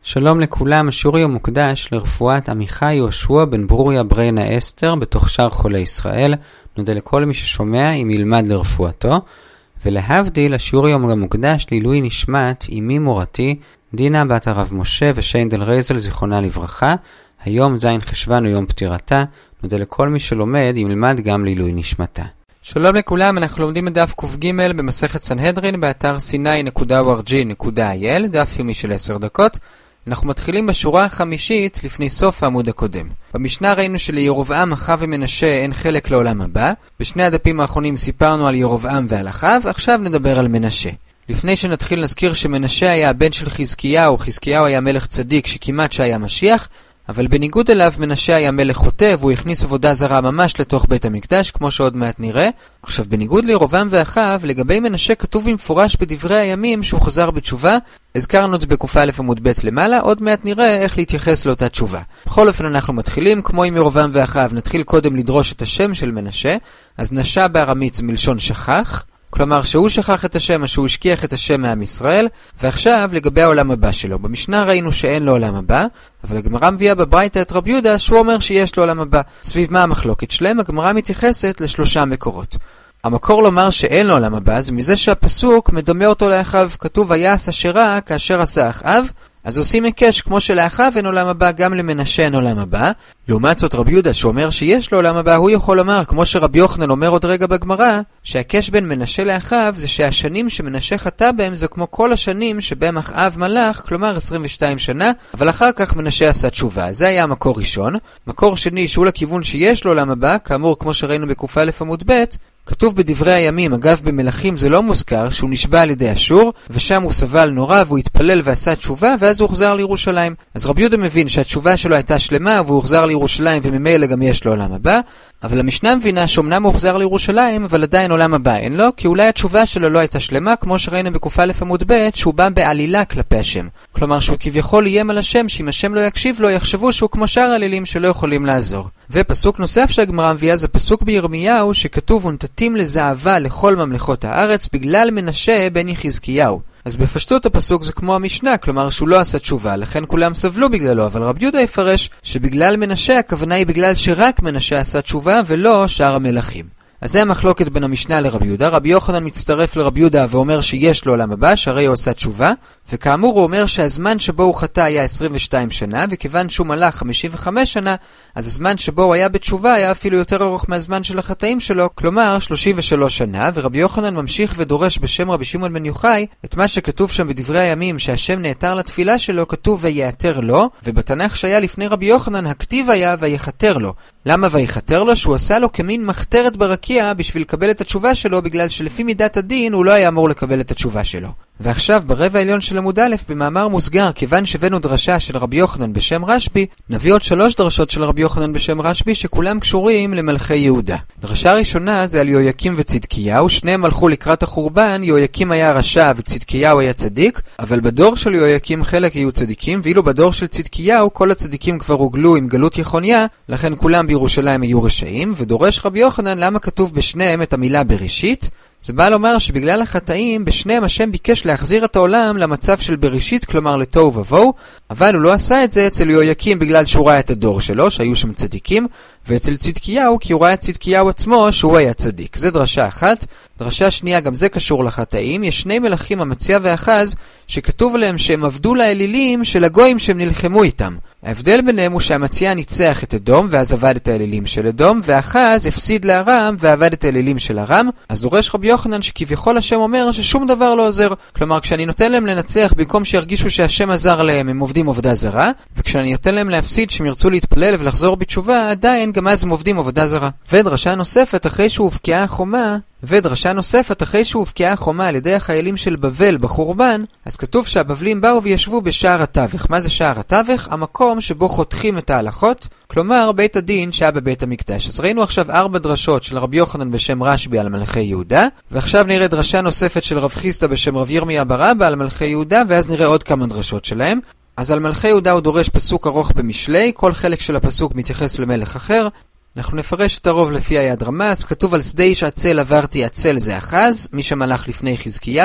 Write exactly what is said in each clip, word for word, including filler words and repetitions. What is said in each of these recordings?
שלום לכולם, השיעור היום מוקדש לרפואת עמיחי יהושע בן ברוריה בריינה אסתר בתוך שאר חולי ישראל. נודה לכל מי ששומע אם ילמד לרפואתו. ולהבדיל, השיעור היום גם מוקדש לעילוי נשמת אמי מורתי דינה בת הרב משה ושיינדל רייזל זיכרונה לברכה. היום זין חשבן הוא יום פטירתה. נודה לכל מי שלומד אם ילמד גם לעילוי נשמתה. שלום לכולם, אנחנו לומדים את דף ק"ג במסכת סנהדרין באתר סיני נקודה או אר ג'י נקודה איי אל, דף יומי של עשר דקות. אנחנו מתחילים בשורה החמישית לפני סוף העמוד הקודם. במשנה ראינו שלירובעם אחאב ומנשה אין חלק לעולם הבא. בשני הדפים האחרונים סיפרנו על ירובעם ועל אחאב, עכשיו נדבר על מנשה. לפני שנתחיל נזכיר שמנשה היה הבן של חזקיהו, חזקיהו היה מלך צדיק שכמעט שהיה משיח, אבל בניגוד אליו מנשה היה מלך חוטא והוא הכניס עבודה זרה ממש לתוך בית המקדש, כמו שעוד מעט נראה. עכשיו בניגוד לירובעם ואחאב, לגבי מנשה כתוב במפורש בדברי הימים שהוא חזר בתשובה. הזכרנו את זה בק"א עמוד ב' למעלה, עוד מעט נראה איך להתייחס לאותה תשובה. בכל אופן אנחנו מתחילים, כמו עם ירובעם ואחאב, נתחיל קודם לדרוש את השם של מנשה. אז נשה בארמית זה מלשון שכח, כלומר שהוא שכח את השם, שהוא השכיח את השם מעם ישראל. ועכשיו לגבי העולם הבא שלו, במשנה ראינו שאין לו עולם הבא, אבל הגמרא מביאה בברייתא את רבי יהודה שהוא אומר שיש לו עולם הבא. סביב מה המחלוקת שלהם? הגמרא מתייחסת לשלושה מקורות. המקור לומר שאין לו עולם הבא זה מזה שהפסוק מדמה אותו לאחאב, כתוב ויעש אשרה כאשר עשה אחאב, אז עושים הקש כמו שלאחאב אין עולם הבא, גם למנשה אין עולם הבא. לעומת זאת רבי יהודה שאומר שיש לו עולם הבא, הוא יכול לומר כמו שרבי יוחנן אומר עוד רגע בגמרא, שהקש בין מנשה לאחאב זה שהשנים שמנשה חטא בהם זה כמו כל השנים שבהם אחאב מלך, כלומר עשרים ושתיים שנה, אבל אחר כך מנשה עשה תשובה. זה היה מקור ראשון. מקור שני שהוא לכיוון שיש לו עולם הבא, כאמור כמו שראינו בק"א עמוד ב', כתוב בדברי הימים, אגב במלכים זה לא מוזכר, שהוא נשבע על ידי אשור, ושם הוא סבל נורא והוא התפלל ועשה תשובה, ואז הוא הוחזר לירושלים. אז רבי יהודה מבין שהתשובה שלו הייתה שלמה, והוא הוחזר לירושלים וממילא גם יש לו עולם הבא. אבל המשנה מבינה שאומנם הוא הוחזר לירושלים, אבל עדיין עולם הבא אין לו, כי אולי התשובה שלו לא הייתה שלמה, כמו שראינו בק"א עמוד ב', שהוא בא בעלילה כלפי השם. כלומר שהוא כביכול יהיה על השם, שאם השם לא יקשיב לו, יחשבו שהוא כמו שאר האלילים שלא יכולים לעזור. ופסוק נוסף שהגמרא מביאה זה פסוק בירמיהו, שכתוב ונתתים לזהבה לכל ממלכות הארץ בגלל מנשה בן חזקיהו. אז בפשטות הפסוק זה כמו המשנה, כלומר שהוא לא עשה תשובה, לכן כולם סבלו בגללו, אבל רבי יהודה יפרש שבגלל מנשה הכוונה היא בגלל שרק מנשה עשה תשובה ולא שאר המלכים. אז זה המחלוקת בין המשנה לרבי יהודה. רבי יוחנן מצטרף לרבי יהודה ואומר שיש לו עולם הבא, שהרי הוא עשה תשובה, וכאמור הוא אומר שהזמן שבו הוא חטא היה עשרים ושתיים שנה, וכיוון שהוא מלך חמישים וחמש שנה, אז הזמן שבו הוא היה בתשובה היה אפילו יותר ארוך מהזמן של החטאים שלו, כלומר שלושים ושלוש שנה. ורבי יוחנן ממשיך ודורש בשם רבי שמעון בן יוחאי את מה שכתוב שם בדברי הימים, שהשם נעתר לתפילה שלו, כתוב ויעתר לו, ובתנ"ך שהיה לפני רבי יוחנן הכתיב היה ויחתר לו. למה ויחתר לו? שהוא עשה לו כמין מחתרת ברקיע בשביל לקבל את התשובה שלו, בגלל שלפי מידת הדין הוא לא היה אמור לקבל את התשובה שלו. ועכשיו ברבע העליון של עמוד א' במאמר מוסגר, כיוון שבנו דרשה של רבי יוחנן בשם רשב"י, נביא עוד שלוש דרשות של רבי יוחנן בשם רשב"י שכולם קשורים למלכי יהודה. דרשה ראשונה זה על יהויקים וצדקיהו, שניהם הלכו לקראת החורבן, יהויקים היה רשע וצדקיהו היה צדיק, אבל בדור של יהויקים חלק היו צדיקים, ואילו בדור של צדקיהו כל הצדיקים כבר הוגלו עם גלות יחוניה, לכן כולם בירושלים היו רשעים. ודורש רבי יוחנן למה כתוב בשניהם את המילה בראשית. זה בא לומר שבגלל החטאים בשניהם השם ביקש להחזיר את העולם למצב של בראשית, כלומר לתוהו ובוהו, אבל הוא לא עשה את זה אצל יהויקים בגלל שהוא ראה את הדור שלו שהיו שם צדיקים, ואצל צדקיהו כי הוא ראה את צדקיהו עצמו שהוא היה צדיק. זה דרשה אחת. דרשה שנייה, גם זה קשור לחטאים. יש שני מלכים, אמציה ואחז, שכתוב עליהם שהם עבדו לאלילים של הגויים שהם נלחמו איתם. ההבדל ביניהם הוא שאמציה ניצח את אדום ואז עבד את האלילים של אדום, ואחז הפסיד לארם ועבד את האלילים של ארם. אז דורש רבי יוחנן שכביכול השם אומר ששום דבר לא עוזר, כלומר כשאני נותן להם לנצח במקום שירגישו שהשם עזר להם הם עובדים עבודה זרה, וכשאני נותן להם להפסיד שהם ירצו להתפלל ולחזור בתשובה עדיין גם אז הם עובדים עבודה זרה. ודרשה נוספת אחרי שהוא הובקעה החומה ודרשה נוספת אחרי שהובקעה החומה על ידי החיילים של בבל בחורבן, אז כתוב שהבבלים באו וישבו בשער התווך. מה זה שער התווך? המקום שבו חותכים את ההלכות, כלומר בית הדין שהיה בבית המקדש. אז ראינו עכשיו ארבע דרשות של רבי יוחנן בשם רשב"י על מלכי יהודה, ועכשיו נראה דרשה נוספת של רב חיסדא בשם רב ירמיה בר אבא על מלכי יהודה, ואז נראה עוד כמה דרשות שלהם. אז על מלכי יהודה הוא דורש פסוק ארוך במשלי, כל חלק של הפסוק מתייחס למלך אחר. אנחנו נפרש את הרוב לפי היד רמז. כתוב על שדה איש עצל עברתי, עצל זה אחז, מי שמלך לפני חזקיהו,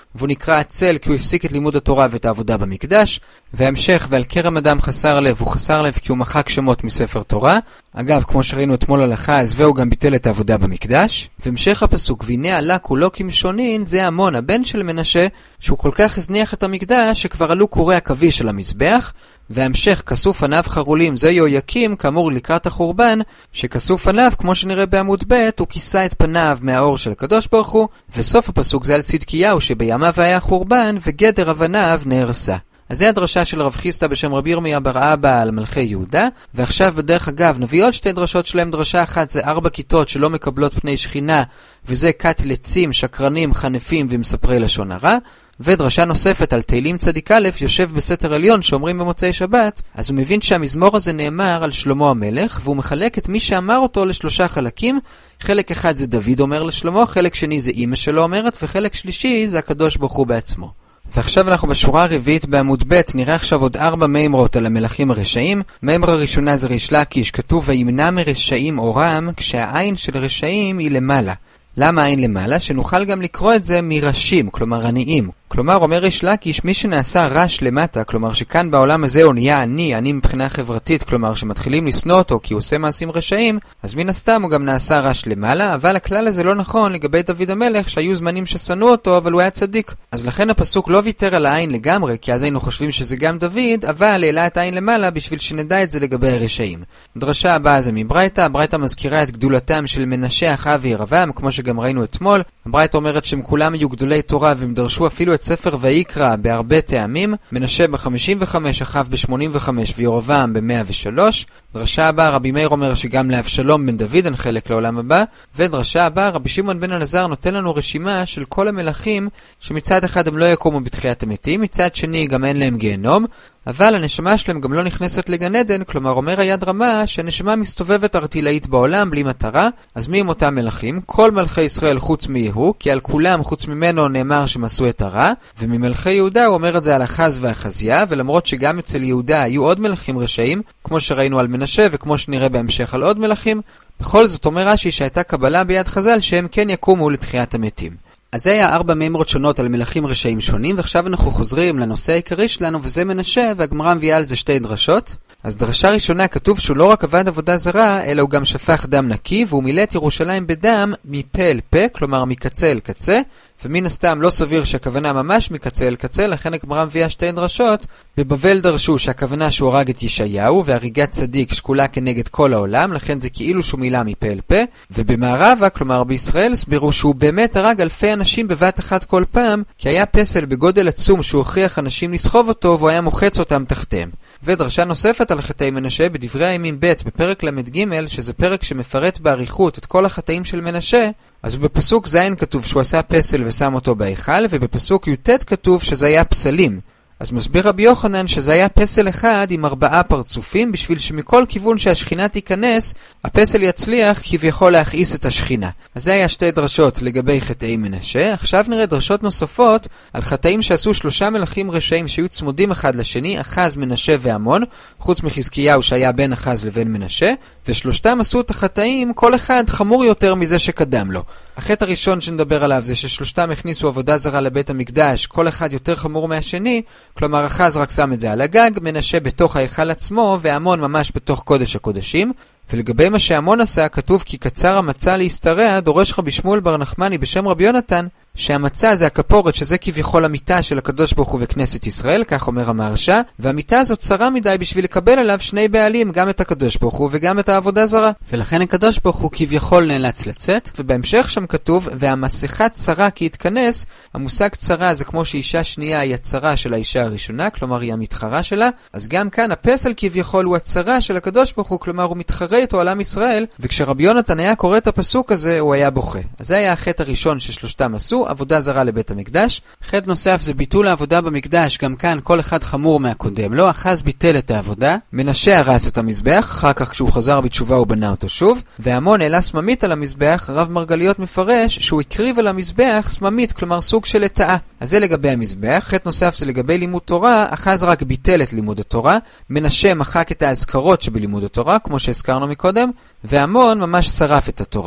והוא נקרא עצל כי הוא הפסיק את לימוד התורה ואת העבודה במקדש, והמשך ועל כרם אדם חסר לב, הוא חסר לב כי הוא מחק שמות מספר תורה. אגב, כמו שראינו אתמול הלכה, אז והוא גם ביטל את העבודה במקדש. והמשך הפסוק, והנה עלה כולו כמשונין, זה עמון, הבן של מנשה, שהוא כל כך הזניח את המקדש שכבר עלו קורי עכביש של המזבח. והמשך כסוף עניו חרולים, זה יהויקים, כאמור לקראת החורבן, שכסוף עניו, כמו שנראה בעמוד ב', הוא כיסה את פניו מהאור של הקדוש ברוך הוא, וסוף הפסוק זה על צדקיהו שבימיו היה חורבן, וגדר אבניו נהרסה. אז זה הדרשה של רב חיסטה בשם רבי ירמיה בר אבא על מלכי יהודה, ועכשיו בדרך אגב נביא עוד שתי דרשות שלהם. דרשה אחת זה ארבע כיתות שלא מקבלות פני שכינה, וזה כת לצים, שקרנים, חנפים ומספרי לשון הרע. ודרשה נוספת על תהילים צדיק א' יושב בסתר עליון שאומרים במוצאי שבת, אז הוא מבין שהמזמור הזה נאמר על שלמה המלך, והוא מחלק את מי שאמר אותו לשלושה חלקים. חלק אחד זה דוד אומר לשלמה, חלק שני זה אמא שלו אומרת, וחלק שלישי זה הקדוש ברוך הוא בעצמו. ועכשיו אנחנו בשורה הרביעית בעמוד ב', נראה עכשיו עוד ארבע מימרות על המלכים הרשעים. מימרה הראשונה זה ריש לקיש, כתוב וימנע מרשעים אורם, כשהעין של רשעים היא למעלה. למה העין למעלה? שנוכל גם לקרוא את זה מרשים, כלומר עניים. כלומר, אומר ריש לקיש, מי שנעשה רש למטה, כלומר שכאן בעולם הזה הוא נהיה עני, עני מבחינה חברתית, כלומר שמתחילים לסנוע אותו כי הוא עושה מעשים רשעים, אז מן הסתם הוא גם נעשה רש למעלה, אבל הכלל הזה לא נכון לגבי דוד המלך, שהיו זמנים ששנאו אותו, אבל הוא היה צדיק. אז לכן הפסוק לא ויתר על העין לגמרי, כי אז היינו חושבים שזה גם דוד, אבל העלה את העין למעלה בשביל שנדע את זה לגבי הרשעים. דרשה הבאה זה מברייתא. הברייתא מזכירה את גדולתם של מנשה, אחאב וירבעם, כמו שגם ראינו אתמול. הברייתא אומרת שהם כולם היו גדולי תורה והם דרשו אפילו את ספר ויקרא בהרבה טעמים. מנשה ב-חמישים וחמש, אחאב ב-שמונים וחמש וירבעם ב-מאה ושלוש. דרשה הבאה רבי מאיר אומר שגם לאבשלום בן דוד אין חלק לעולם הבא. ודרשה הבאה רבי שמעון בן אלעזר נותן לנו רשימה של כל המלכים שמצד אחד הם לא יקומו בתחיית המתים, מצד שני גם אין להם גיהנום, אבל הנשמה שלהם גם לא נכנסת לגן עדן. כלומר אומר היד רמה שהנשמה מסתובבת ארטילאית בעולם בלי מטרה. אז מי הם אותם מלכים? כל מלכי ישראל חוץ מיהו, כי על כולם חוץ ממנו נאמר שהם עשו את הרע. וממלכי יהודה הוא אומר את זה על אחז ואחזיה, ולמרות שגם אצל יהודה היו עוד מלכים רשעים, כמו שראינו על מנשה וכמו שנראה בהמשך על עוד מלכים, בכל זאת אומר רש"י שהייתה קבלה ביד חז"ל שהם כן יקומו לתחיית המתים. אז זה היה ארבע מימרות שונות על מלכים רשעים שונים, ועכשיו אנחנו חוזרים לנושא העיקרי שלנו, וזה מנשה, והגמרא מביאה על זה שתי דרשות. אז דרשה ראשונה כתוב שהוא לא רק עבד עבודה זרה, אלא הוא גם שפך דם נקי, והוא מילא את ירושלים בדם מפה אל פה, כלומר מקצה אל קצה, ומן הסתם לא סביר שהכוונה ממש מקצה אל קצה, לכן הגמרא מביאה שתי דרשות. בבבל דרשו שהכוונה שהוא הרג את ישעיהו, והריגת צדיק שקולה כנגד כל העולם, לכן זה כאילו שהוא מילא מפה אל פה. ובמערבה, כלומר בישראל, הסבירו שהוא באמת הרג אלפי אנשים בבת אחת כל פעם, כי היה פסל בגודל עצום שהוא הוכיח אנשים לסחוב אותו, והוא היה מוחץ אותם תחתיהם. ודרשה נוספת על חטאי מנשה בדברי הימים ב' בפרק למד ג', שזה פרק שמפרט באריכות את כל החטאים של מנשה. אז בפסוק ז' כתוב שהוא עשה פסל ושם אותו בהיכל, ובפסוק י' כתוב שזה היה פסלים. אז מסביר רבי יוחנן שזה היה פסל אחד עם ארבעה פרצופים, בשביל שמכל כיוון שהשכינה תיכנס, הפסל יצליח כביכול להכעיס את השכינה. אז זה היה שתי דרשות לגבי חטאי מנשה. עכשיו נראה דרשות נוספות על חטאים שעשו שלושה מלכים רשעים שהיו צמודים אחד לשני, אחז, מנשה ועמון, חוץ מחזקיהו שהיה בין אחז לבין מנשה, ושלושתם עשו את החטאים, כל אחד חמור יותר מזה שקדם לו. החטא הראשון שנדבר עליו זה ששלושתם הכניסו עבודה זרה לבית המקדש, כל אחד יותר חמור מהשני, כלומר אחז רק שם את זה על הגג, מנשה בתוך ההיכל עצמו, והמון ממש בתוך קודש הקודשים. ולגבי מה שהמון עשה, כתוב כי קצר המצה להסתרע, דורש רבי שמואל בר נחמני בשם רבי יונתן, שהמצה זה הכפורת, שזה כביכול המיטה של הקדוש ברוך הוא וכנסת ישראל, כך אומר המהרש"א, והמיטה הזאת צרה מדי בשביל לקבל עליו שני בעלים, גם את הקדוש ברוך הוא וגם את העבודה זרה. ולכן הקדוש ברוך הוא כביכול נאלץ לצאת, ובהמשך שם כתוב, והמסכה צרה כי התכנס. המושג צרה זה כמו שאישה שנייה היא הצרה של האישה הראשונה, כלומר היא המתחרה שלה, אז גם כאן הפסל כביכול הוא הצרה של הקדוש ברוך הוא, כלומר הוא מתחרה איתו על עם ישראל, וכשרבי יונתן היה קורא את הפסוק הזה הוא היה בוכה. אז זה היה החטא הראשון ששלושתם עשו, עבודה זרה לבית המקדש. חטא נוסף זה ביטול העבודה במקדש, גם כאן כל אחד חמור מהקודם. לא אחז ביטל את העבודה, מנשה הרס את המזבח, אחר כך כשהוא חזר בתשובה הוא בנה אותו שוב, והמון העלה סממית על המזבח. רב מרגליות מפרש שהוא הקריב על המזבח סממית, כלומר סוג של לטאה. אז זה לגבי המזבח. חטא נוסף זה לגבי לימוד תורה, אחז רק ביטל את לימוד התורה, מנשה מחק את האזכרות שבלימוד התורה, כמו שהזכרנו מקודם, והמון ממש שרף את התורה.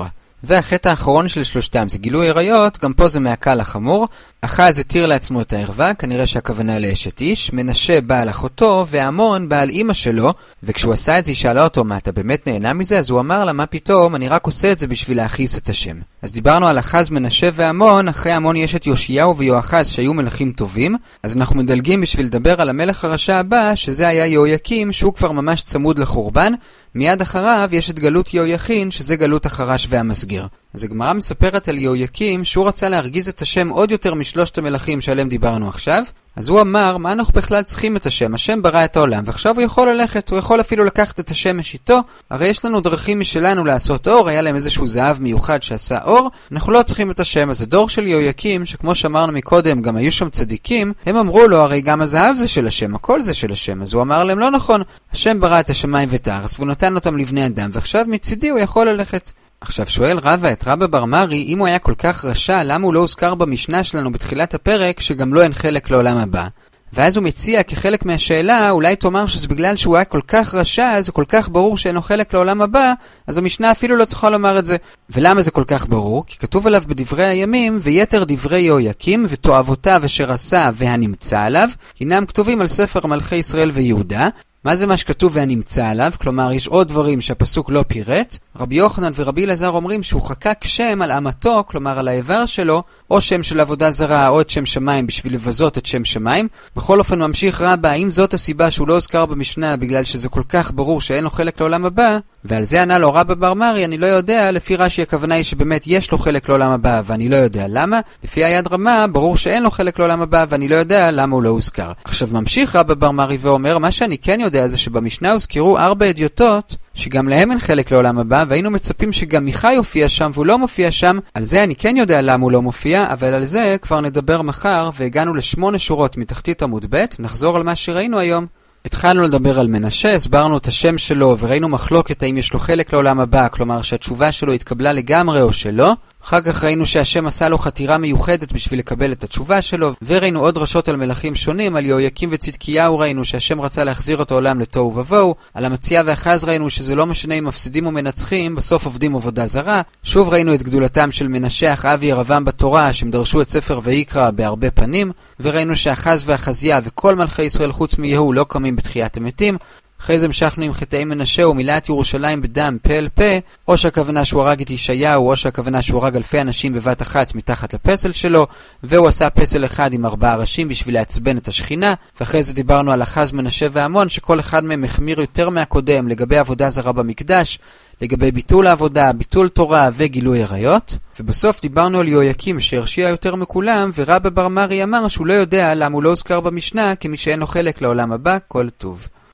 והחטא האחרון של שלושתם זה גילוי עריות, גם פה זה מהקל לחמור. אחז התיר לעצמו את הערווה, כנראה שהכוונה לאשת איש, מנשה בעל אחותו, ועמון בעל אמא שלו, וכשהוא עשה את זה היא שאלה אותו, מה אתה באמת נהנה מזה? אז הוא אמר לה, מה פתאום, אני רק עושה את זה בשביל להכעיס את השם. אז דיברנו על אחז, מנשה ועמון, אחרי עמון יש את יאשיהו ויואחז שהיו מלכים טובים, אז אנחנו מדלגים בשביל לדבר על המלך הרשע הבא, שזה היה יהויקים, שהוא כבר ממש צמוד לחורבן. מיד אחריו יש את גלות יהויכין, שזה גלות החרש והמסגיר. אז הגמרא מספרת על יהויקים שהוא רצה להרגיז את השם עוד יותר משלושת המלכים שעליהם דיברנו עכשיו. אז הוא אמר, מה אנחנו בכלל צריכים את השם? השם ברא את העולם, ועכשיו הוא יכול ללכת, הוא יכול אפילו לקחת את השמש איתו. הרי יש לנו דרכים משלנו לעשות אור, היה להם איזשהו זהב מיוחד שעשה אור, אנחנו לא צריכים את השם. אז הדור של יהויקים, שכמו שאמרנו מקודם, גם היו שם צדיקים, הם אמרו לו, הרי גם הזהב זה של השם, הכל זה של השם. אז הוא אמר להם, לא נכון, השם ברא את השמיים ואת הארץ, והוא נתן אותם לבני אדם, ועכשיו מצידי הוא יכול ללכת. עכשיו שואל רבא את רבא בר מרי, אם הוא היה כל כך רשע, למה הוא לא הוזכר במשנה שלנו בתחילת הפרק שגם לא אין חלק לעולם הבא? ואז הוא מציע כחלק מהשאלה, אולי תאמר שזה בגלל שהוא היה כל כך רשע, זה כל כך ברור שאינו חלק לעולם הבא, אז המשנה אפילו לא צריכה לומר את זה. ולמה זה כל כך ברור? כי כתוב עליו בדברי הימים, ויתר דברי יהויקים ותועבותיו אשר עשה והנמצא עליו, הינם כתובים על ספר מלכי ישראל ויהודה. מה זה מה שכתוב והנמצא עליו? כלומר, יש עוד דברים שהפסוק לא פירט. רבי יוחנן ורבי אלעזר אומרים שהוא חקק שם על אמתו, כלומר על האיבר שלו, או שם של עבודה זרה, או את שם שמיים בשביל לבזות את שם שמיים. בכל אופן ממשיך רבא, האם זאת הסיבה שהוא לא הוזכר במשנה בגלל שזה כל כך ברור שאין לו חלק לעולם הבא? ועל זה ענה לו רבא בר מרי, אני לא יודע, לפי רש"י הכוונה היא שבאמת יש לו חלק לעולם הבא, ואני לא יודע למה. לפי היד רמה, ברור שאין לו חלק לעולם הבא, ואני לא יודע למה הוא לא הוזכר. עכשיו ממשיך רבא בר מרי ואומר, מה שאני כן יודע זה שבמשנה הוזכרו ארבע אדיוטות, שגם להם אין חלק לעולם הבא, והיינו מצפים שגם מיכה יופיע שם והוא לא מופיע שם. על זה אני כן יודע למה הוא לא מופיע, אבל על זה כבר נדבר מחר, והגענו לשמונה שורות מתחתית עמוד ב', נחזור על מה שראינו היום. התחלנו לדבר על מנשה, הסברנו את השם שלו וראינו מחלוקת האם יש לו חלק לעולם הבא, כלומר שהתשובה שלו התקבלה לגמרי או שלא. אחר כך ראינו שהשם עשה לו חתירה מיוחדת בשביל לקבל את התשובה שלו, וראינו עוד דרשות על מלכים שונים, על יהויקים וצדקיהו ראינו שהשם רצה להחזיר את העולם לתוהו ובוהו, על המציאה ואחז ראינו שזה לא משנה אם מפסידים או מנצחים, בסוף עובדים עבודה זרה. שוב ראינו את גדולתם של מנשה, אחאב וירבעם בתורה, שהם דרשו את ספר ויקרא בהרבה פנים, וראינו שאחז ואחזיה וכל מלכי ישראל חוץ מיהו לא קמים בתחיית המתים. אחרי זה המשכנו עם חטאי מנשה ומילא את ירושלים בדם פה אל פה, או שהכוונה שהוא הרג את ישעיהו, או שהכוונה שהוא הרג אלפי אנשים בבת אחת מתחת לפסל שלו, והוא עשה פסל אחד עם ארבעה ראשים בשביל לעצבן את השכינה. ואחרי זה דיברנו על אחז, מנשה ועמון, שכל אחד מהם החמיר יותר מהקודם לגבי עבודה זרה במקדש, לגבי ביטול העבודה, ביטול תורה וגילוי עריות. ובסוף דיברנו על יהויקים שהרשיע יותר מכולם, ורבא בר מרי אמר שהוא לא יודע למה הוא לא הוזכר במשנה כמי שאין לו חלק לעולם הבא. כל טוב.